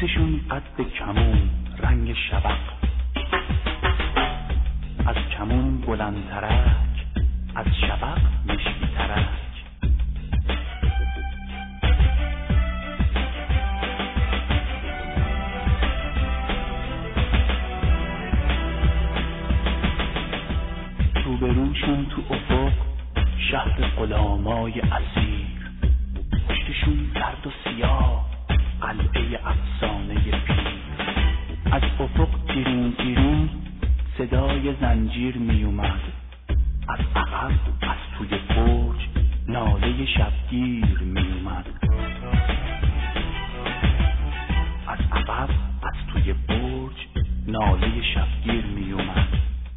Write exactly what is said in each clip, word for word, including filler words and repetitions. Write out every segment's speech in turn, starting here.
پشتشون قد کمون رنگ شبق، از کمون بلندترک، از شبق مشکی ترک. روبروشون تو افق شهر غلامای اسیر، پشتشون زرد و سیاه قلعه افسانه پیر. از افق تیرون تیرون صدای زنجیر می اومد، از عقب از توی برج ناله شبگیر می اومد. از عقب از توی برج ناله شبگیر می اومد.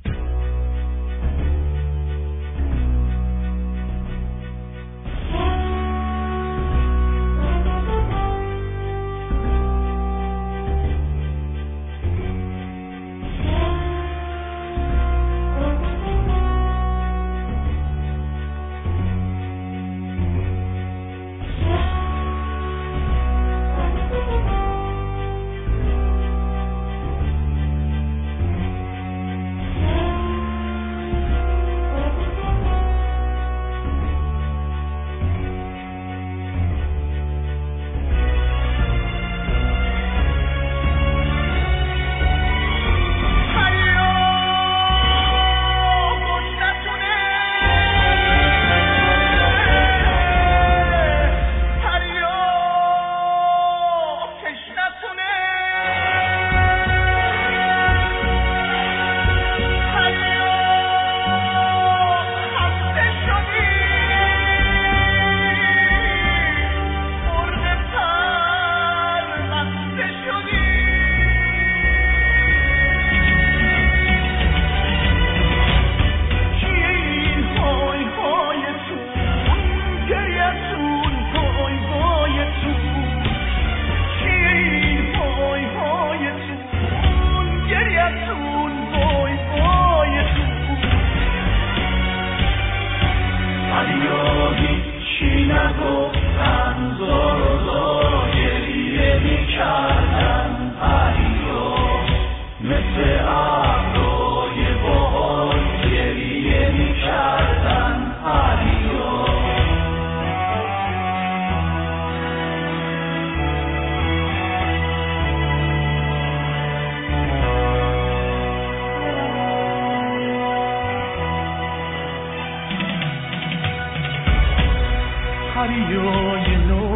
پریای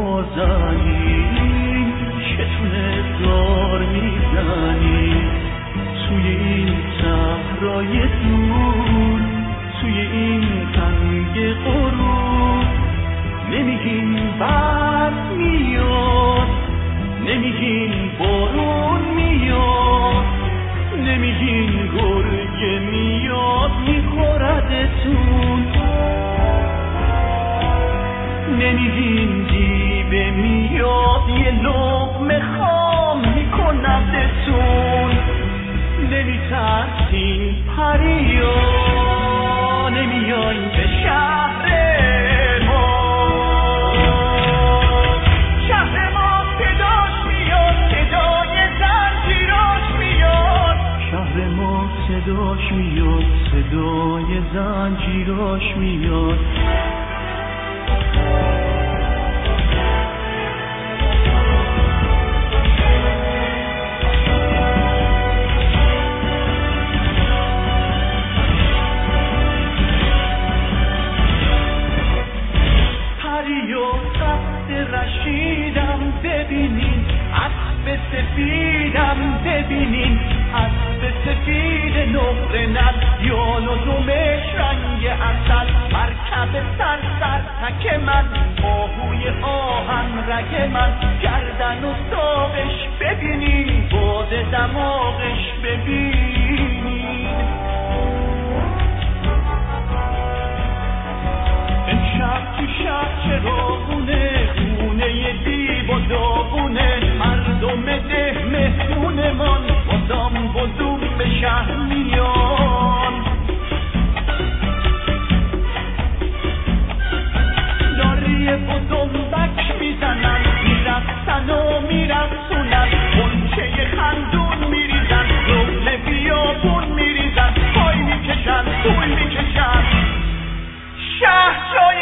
نازنین چتونه دار میزنی توی این صحرای دور، توی این تنگ غروب. نمیگین برف میاد، نمیگین بارون میاد، نمیگین گرگ میاد میخوردتون، نمیگین دیبه میاد یه لقمه خام میکندتون. نمیترسین پریا، نمیاین به شهر ما. شهر ما صداش میاد، صدای زنجیراش میاد. شهر ما صداش میاد، صدای زنجیراش میاد. رشیدم ببینین، اسب سفیدم ببینین، اسب سفید نقره ندیان و دومش رنگ اصل. مرکب سر سر تک من، آهوی آهن رگ من، گردن و ساقش ببینین، باد دماغش ببینین. امشب تو شب چراغونه، خونه دیب و داغونه، مردم ده مهمونمان بازم بزوم به شهر میان. لاریه بزم بک میزنن، میرفتن و میرفتونن. شهر جای